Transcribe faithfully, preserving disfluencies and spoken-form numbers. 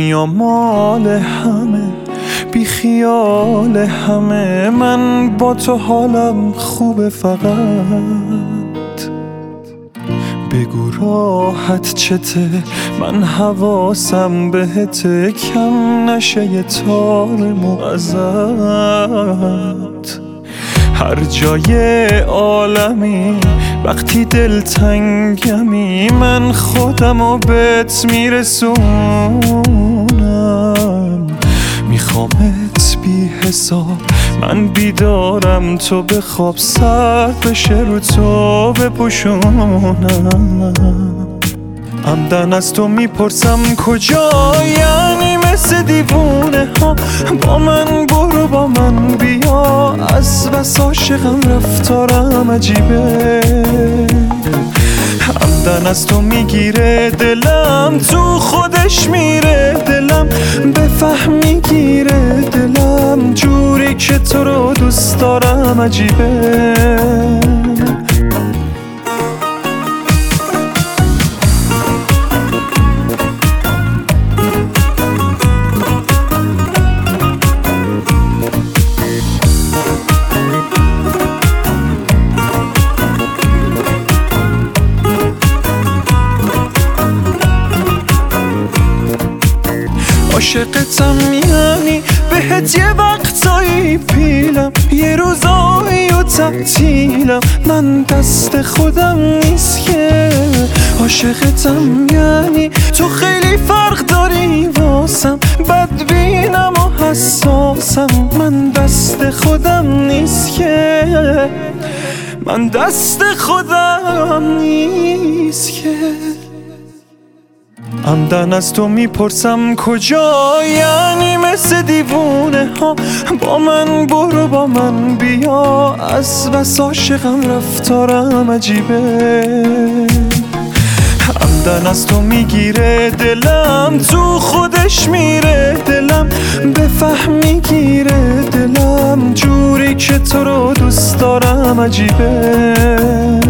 دنیا مال همه، بی خیال همه، من با تو حالم خوبه، فقط بگو راحت چته، من حواسم بهته، کم نشه یه تار مو ازت. هر جای عالمی وقتی دلتنگمی، من خودمو بهت میرسونم. میخوامت بی حساب، من بیدارم تو بخواب، سر بشه رو تو بپوشونم. عمدن از تو میپرسم کجا، یعنی مثل دیوونه ها با من برو با من بیا، از بس عاشقم رفتارم عجیبه. عمدن از تو میگیره دلم، تو خودش میره دلم، بفهم میگیره دلم، جوری که تو رو دوست دارم عجیبه. عاشقتم یعنی بهت یه وقتایی پیلم، یه روزایی و تعطیلم، من دست خودم نیست که. عاشقتم یعنی تو خیلی فرق داری واسم، بدبینم و حساسم، من دست خودم نیست که، من دست خودم نیست که. عمدن از تو میپرسم کجا، یعنی مثل دیوونه ها با من برو با من بیا، از بس عاشقم رفتارم عجیبه. عمدن از تو میگیره دلم، تو خودش میره دلم، بفهم میگیره دلم، جوری که تو رو دوست دارم عجیبه.